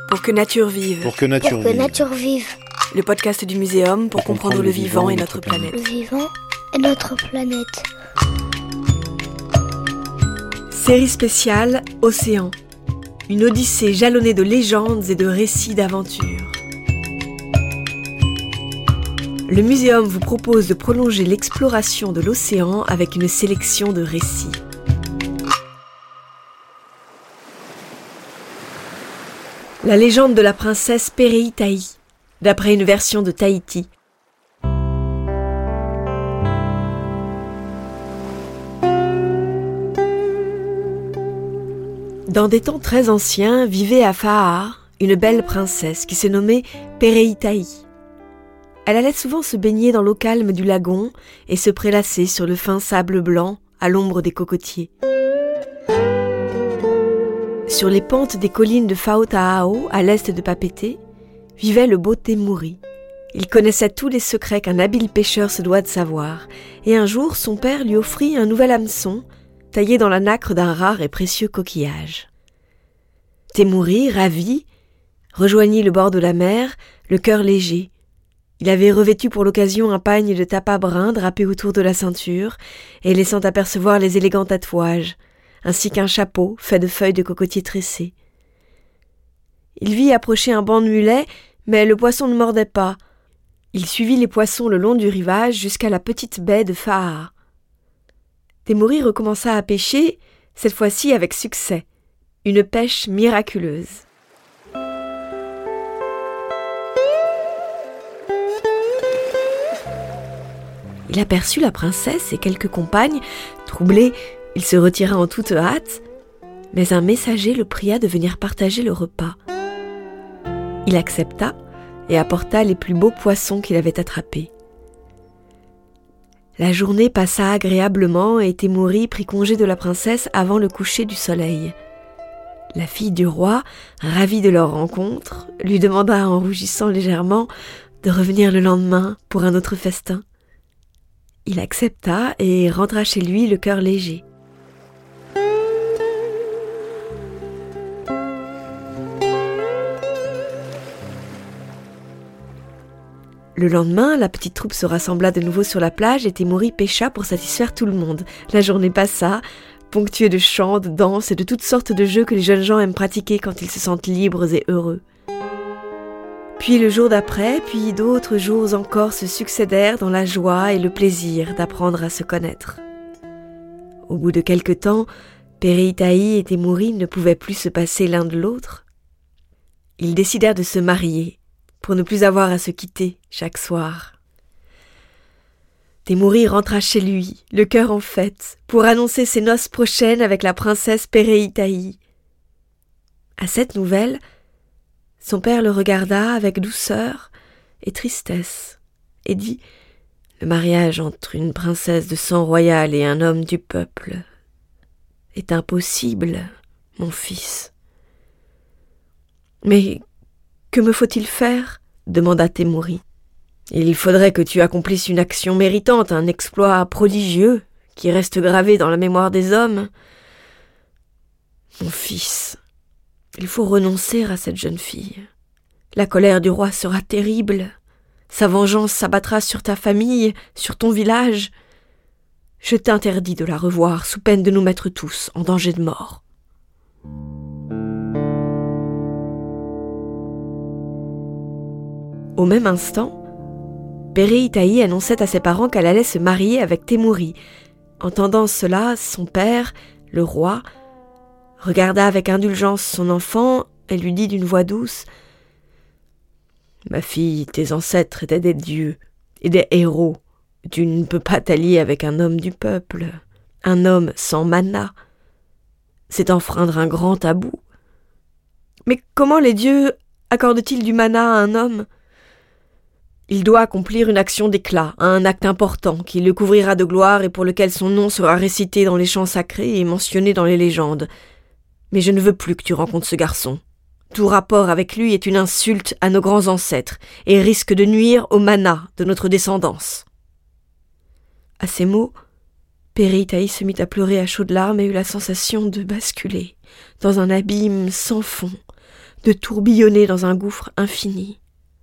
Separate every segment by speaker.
Speaker 1: Pour que nature vive.
Speaker 2: Pour que nature vive.
Speaker 1: Le podcast du Muséum pour comprendre le vivant et notre planète.
Speaker 3: Le vivant et notre planète.
Speaker 1: Série spéciale Océan. Une odyssée jalonnée de légendes et de récits d'aventures. Le Muséum vous propose de prolonger l'exploration de l'océan avec une sélection de récits. La légende de la princesse Péréitai, d'après une version de Tahiti. Dans des temps très anciens, vivait à Faa'a une belle princesse qui se nommait Péréitai. Elle allait souvent se baigner dans l'eau calme du lagon et se prélasser sur le fin sable blanc à l'ombre des cocotiers. Sur les pentes des collines de Faota'ao, à l'est de Papeete, vivait le beau Temuri. Il connaissait tous les secrets qu'un habile pêcheur se doit de savoir, et un jour son père lui offrit un nouvel hameçon, taillé dans la nacre d'un rare et précieux coquillage. Temuri, ravi, rejoignit le bord de la mer, le cœur léger. Il avait revêtu pour l'occasion un pagne de tapa brun drapé autour de la ceinture et laissant apercevoir les élégants tatouages, ainsi qu'un chapeau fait de feuilles de cocotier tressées. Il vit approcher un banc de mulets, mais le poisson ne mordait pas. Il suivit les poissons le long du rivage jusqu'à la petite baie de Faa'a. Temuri recommença à pêcher, cette fois-ci avec succès. Une pêche miraculeuse. Il aperçut la princesse et quelques compagnes. Troublé, il se retira en toute hâte, mais un messager le pria de venir partager le repas. Il accepta et apporta les plus beaux poissons qu'il avait attrapés. La journée passa agréablement et Temuri prit congé de la princesse avant le coucher du soleil. La fille du roi, ravie de leur rencontre, lui demanda en rougissant légèrement de revenir le lendemain pour un autre festin. Il accepta et rentra chez lui le cœur léger. Le lendemain, la petite troupe se rassembla de nouveau sur la plage et Temuri pêcha pour satisfaire tout le monde. La journée passa, ponctuée de chants, de danses et de toutes sortes de jeux que les jeunes gens aiment pratiquer quand ils se sentent libres et heureux. Puis le jour d'après, puis d'autres jours encore se succédèrent dans la joie et le plaisir d'apprendre à se connaître. Au bout de quelque temps, Péréitai et Temuri ne pouvaient plus se passer l'un de l'autre. Ils décidèrent de se marier, pour ne plus avoir à se quitter chaque soir. Temuri rentra chez lui, le cœur en fête, pour annoncer ses noces prochaines avec la princesse Péréitai. À cette nouvelle, son père le regarda avec douceur et tristesse et dit « Le mariage entre une princesse de sang royal et un homme du peuple est impossible, mon fils. » « Mais que me faut-il faire ?» demanda Temuri. « Il faudrait que tu accomplisses une action méritante, un exploit prodigieux qui reste gravé dans la mémoire des hommes. Mon fils, il faut renoncer à cette jeune fille. La colère du roi sera terrible. Sa vengeance s'abattra sur ta famille, sur ton village. Je t'interdis de la revoir sous peine de nous mettre tous en danger de mort. » Au même instant, Péréitai annonçait à ses parents qu'elle allait se marier avec Temuri. Entendant cela, son père, le roi, regarda avec indulgence son enfant et lui dit d'une voix douce « Ma fille, tes ancêtres étaient des dieux et des héros. Tu ne peux pas t'allier avec un homme du peuple. Un homme sans mana. C'est enfreindre un grand tabou. Mais comment les dieux accordent-ils du mana à un homme ? Il doit accomplir une action d'éclat, un acte important qui le couvrira de gloire et pour lequel son nom sera récité dans les chants sacrés et mentionné dans les légendes. Mais je ne veux plus que tu rencontres ce garçon. Tout rapport avec lui est une insulte à nos grands ancêtres et risque de nuire au mana de notre descendance. » À ces mots, Péréitai se mit à pleurer à chaudes larmes et eut la sensation de basculer dans un abîme sans fond, de tourbillonner dans un gouffre infini.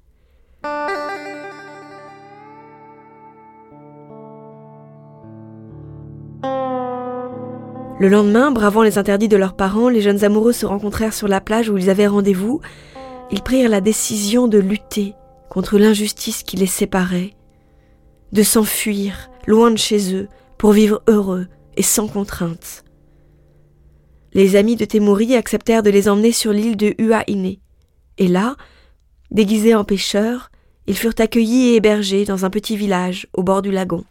Speaker 1: Le lendemain, bravant les interdits de leurs parents, les jeunes amoureux se rencontrèrent sur la plage où ils avaient rendez-vous. Ils prirent la décision de lutter contre l'injustice qui les séparait, de s'enfuir loin de chez eux pour vivre heureux et sans contrainte. Les amis de Temuri acceptèrent de les emmener sur l'île de Hua'iné. Et là, déguisés en pêcheurs, ils furent accueillis et hébergés dans un petit village au bord du lagon.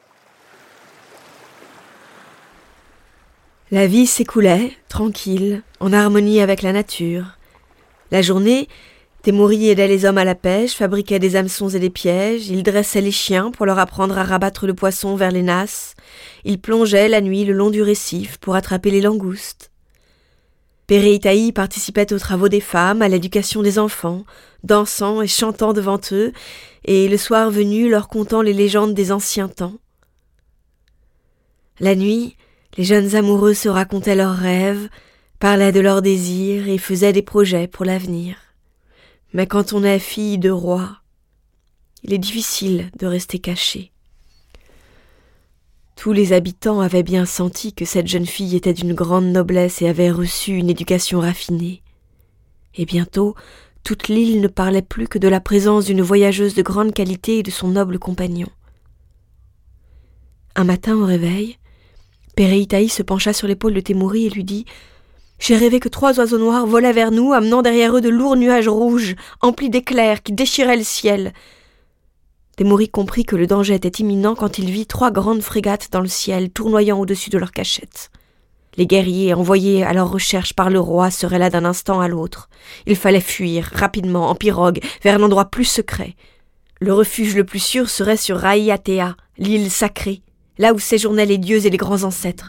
Speaker 1: La vie s'écoulait, tranquille, en harmonie avec la nature. La journée, Temuri aidait les hommes à la pêche, fabriquait des hameçons et des pièges, il dressait les chiens pour leur apprendre à rabattre le poisson vers les nasses, il plongeait la nuit le long du récif pour attraper les langoustes. Péréitaï participait aux travaux des femmes, à l'éducation des enfants, dansant et chantant devant eux, et le soir venu leur contant les légendes des anciens temps. La nuit, les jeunes amoureux se racontaient leurs rêves, parlaient de leurs désirs et faisaient des projets pour l'avenir. Mais quand on est fille de roi, il est difficile de rester caché. Tous les habitants avaient bien senti que cette jeune fille était d'une grande noblesse et avait reçu une éducation raffinée. Et bientôt, toute l'île ne parlait plus que de la présence d'une voyageuse de grande qualité et de son noble compagnon. Un matin au réveil, Péréitaï se pencha sur l'épaule de Temuri et lui dit « J'ai rêvé que 3 oiseaux noirs volaient vers nous, amenant derrière eux de lourds nuages rouges, emplis d'éclairs qui déchiraient le ciel. » Temuri comprit que le danger était imminent quand il vit 3 grandes frégates dans le ciel, tournoyant au-dessus de leurs cachettes. Les guerriers envoyés à leur recherche par le roi seraient là d'un instant à l'autre. Il fallait fuir, rapidement, en pirogue, vers l'endroit plus secret. Le refuge le plus sûr serait sur Raiatea, l'île sacrée, là où séjournaient les dieux et les grands ancêtres.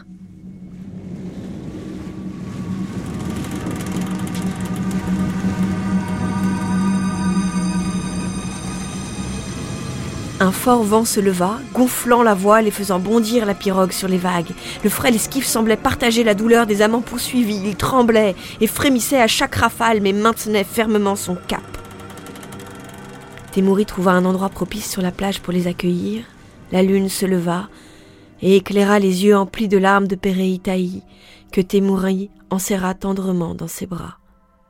Speaker 1: Un fort vent se leva, gonflant la voile et faisant bondir la pirogue sur les vagues. Le frêle esquif semblait partager la douleur des amants poursuivis. Il tremblait et frémissait à chaque rafale, mais maintenait fermement son cap. Temuri trouva un endroit propice sur la plage pour les accueillir. La lune se leva et éclaira les yeux emplis de larmes de Péréitaï, que Temuri enserra tendrement dans ses bras.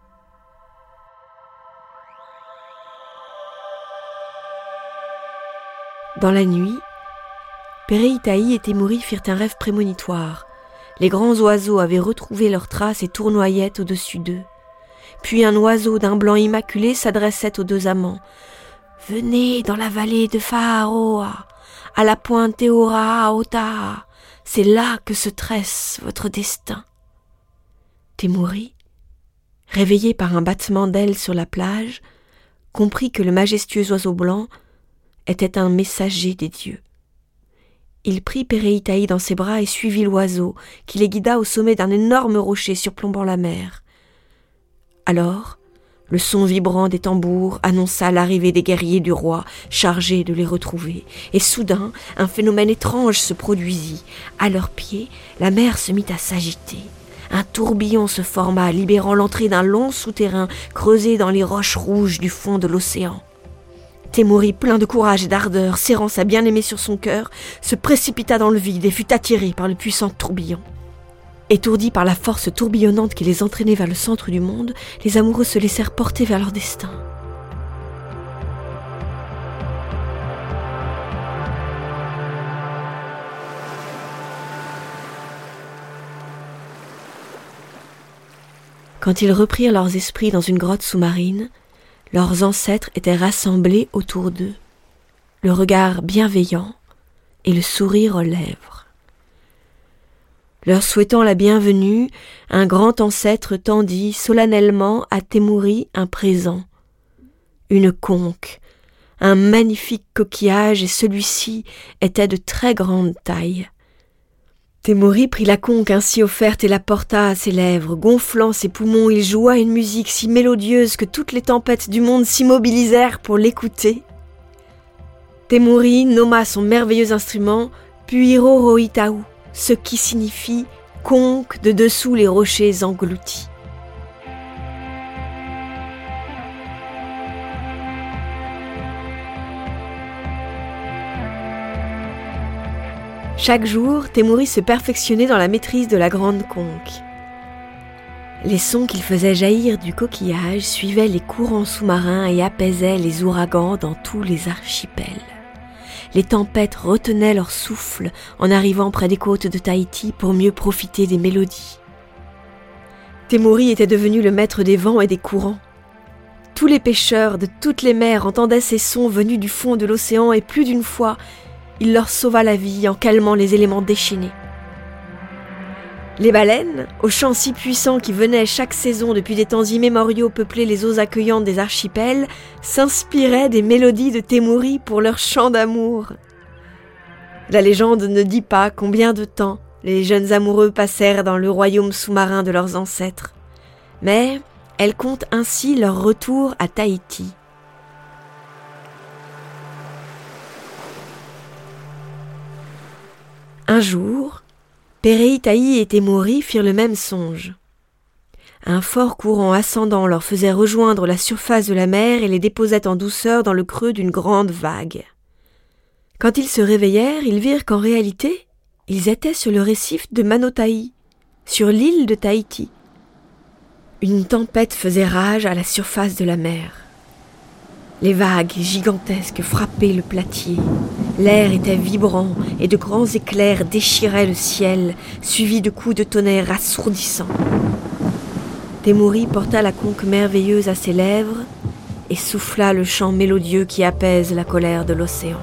Speaker 1: Dans la nuit, Péréitaï et Temuri firent un rêve prémonitoire. Les grands oiseaux avaient retrouvé leurs traces et tournoyaient au-dessus d'eux. Puis un oiseau d'un blanc immaculé s'adressait aux 2 amants. « Venez dans la vallée de Faaroa, à la pointe Teora-Aota, c'est là que se tresse votre destin. » Temuri, réveillé par un battement d'ailes sur la plage, comprit que le majestueux oiseau blanc était un messager des dieux. Il prit Péréitaï dans ses bras et suivit l'oiseau, qui les guida au sommet d'un énorme rocher surplombant la mer. Alors, le son vibrant des tambours annonça l'arrivée des guerriers du roi, chargés de les retrouver. Et soudain, un phénomène étrange se produisit. À leurs pieds, la mer se mit à s'agiter. Un tourbillon se forma, libérant l'entrée d'un long souterrain creusé dans les roches rouges du fond de l'océan. Temuri, plein de courage et d'ardeur, serrant sa bien-aimée sur son cœur, se précipita dans le vide et fut attiré par le puissant tourbillon. Étourdis par la force tourbillonnante qui les entraînait vers le centre du monde, les amoureux se laissèrent porter vers leur destin. Quand ils reprirent leurs esprits dans une grotte sous-marine, leurs ancêtres étaient rassemblés autour d'eux, le regard bienveillant et le sourire aux lèvres. Leur souhaitant la bienvenue, un grand ancêtre tendit solennellement à Temuri un présent, une conque, un magnifique coquillage, et celui-ci était de très grande taille. Temuri prit la conque ainsi offerte et la porta à ses lèvres. Gonflant ses poumons, il joua une musique si mélodieuse que toutes les tempêtes du monde s'immobilisèrent pour l'écouter. Temuri nomma son merveilleux instrument Puiro Roitaou, ce qui signifie « conque de dessous les rochers engloutis ». Chaque jour, Temuri se perfectionnait dans la maîtrise de la grande conque. Les sons qu'il faisait jaillir du coquillage suivaient les courants sous-marins et apaisaient les ouragans dans tous les archipels. Les tempêtes retenaient leur souffle en arrivant près des côtes de Tahiti pour mieux profiter des mélodies. Temuri était devenu le maître des vents et des courants. Tous les pêcheurs de toutes les mers entendaient ces sons venus du fond de l'océan et plus d'une fois, il leur sauva la vie en calmant les éléments déchaînés. Les baleines, aux chants si puissants qui venaient chaque saison depuis des temps immémoriaux peupler les eaux accueillantes des archipels, s'inspiraient des mélodies de Temuri pour leurs chants d'amour. La légende ne dit pas combien de temps les jeunes amoureux passèrent dans le royaume sous-marin de leurs ancêtres, mais elle compte ainsi leur retour à Tahiti. Un jour, Pereïtaï et Temuri firent le même songe. Un fort courant ascendant leur faisait rejoindre la surface de la mer et les déposait en douceur dans le creux d'une grande vague. Quand ils se réveillèrent, ils virent qu'en réalité, ils étaient sur le récif de Manotahi, sur l'île de Tahiti. Une tempête faisait rage à la surface de la mer. Les vagues gigantesques frappaient le platier. L'air était vibrant et de grands éclairs déchiraient le ciel, suivis de coups de tonnerre assourdissants. Temuri porta la conque merveilleuse à ses lèvres et souffla le chant mélodieux qui apaise la colère de l'océan.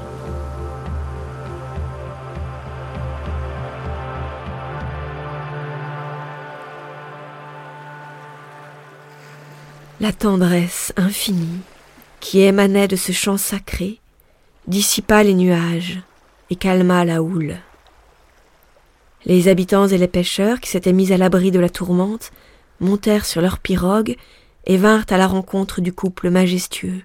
Speaker 1: La tendresse infinie qui émanait de ce chant sacré dissipa les nuages et calma la houle. Les habitants et les pêcheurs qui s'étaient mis à l'abri de la tourmente montèrent sur leurs pirogues et vinrent à la rencontre du couple majestueux.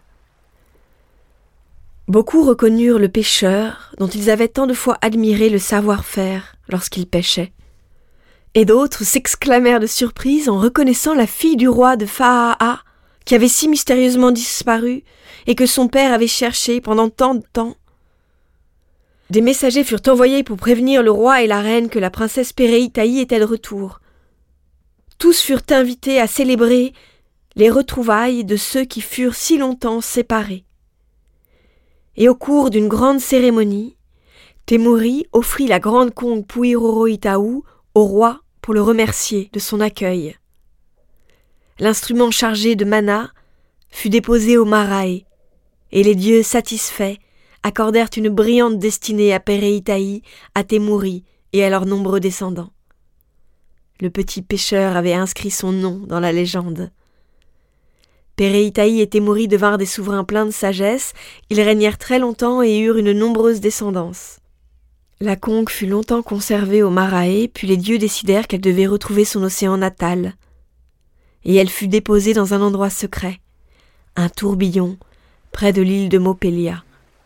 Speaker 1: Beaucoup reconnurent le pêcheur dont ils avaient tant de fois admiré le savoir-faire lorsqu'il pêchait, et d'autres s'exclamèrent de surprise en reconnaissant la fille du roi de Fa'a'a qui avait si mystérieusement disparu et que son père avait cherché pendant tant de temps. Des messagers furent envoyés pour prévenir le roi et la reine que la princesse Pereïtaï était de retour. Tous furent invités à célébrer les retrouvailles de ceux qui furent si longtemps séparés. Et au cours d'une grande cérémonie, Temuri offrit la grande conque Puiroro-Itaou au roi pour le remercier de son accueil. L'instrument chargé de mana fut déposé au marae, et les dieux satisfaits accordèrent une brillante destinée à Pereïtaï, à Temuri et à leurs nombreux descendants. Le petit pêcheur avait inscrit son nom dans la légende. Pereïtaï et Temuri devinrent des souverains pleins de sagesse, ils régnèrent très longtemps et eurent une nombreuse descendance. La conque fut longtemps conservée au marae, puis les dieux décidèrent qu'elle devait retrouver son océan natal. Et elle fut déposée dans un endroit secret, un tourbillon, près de l'île de Mopelia.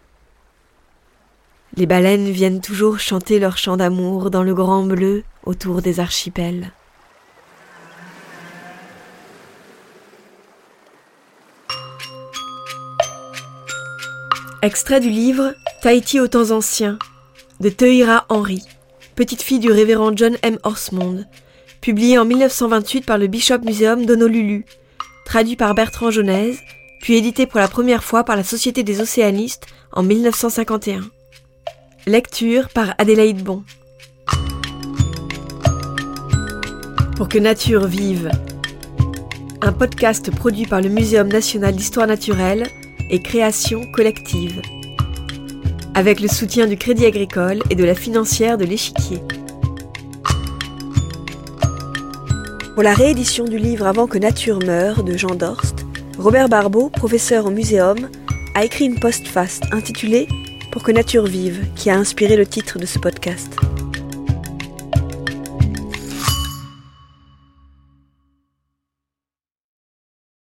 Speaker 1: Les baleines viennent toujours chanter leur chant d'amour dans le grand bleu autour des archipels. Extrait du livre Tahiti aux temps anciens de Teuira Henry, petite fille du révérend John M. Horsmond, publié en 1928 par le Bishop Museum d'Honolulu, traduit par Bertrand Jonaise, puis édité pour la première fois par la Société des Océanistes en 1951. Lecture par Adélaïde Bon. Pour que nature vive. Un podcast produit par le Muséum national d'histoire naturelle et création collective. Avec le soutien du Crédit Agricole et de la financière de l'Échiquier. Pour la réédition du livre Avant que nature meure de Jean Dorst, Robert Barbeau, professeur au Muséum, a écrit une postface intitulée Pour que nature vive, qui a inspiré le titre de ce podcast.